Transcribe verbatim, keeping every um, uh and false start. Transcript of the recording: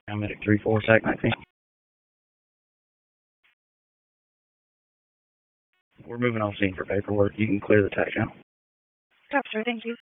Medic three four, Sac nineteen. We're moving off scene for paperwork. You can clear the tack channel. Copy, sir. Thank you.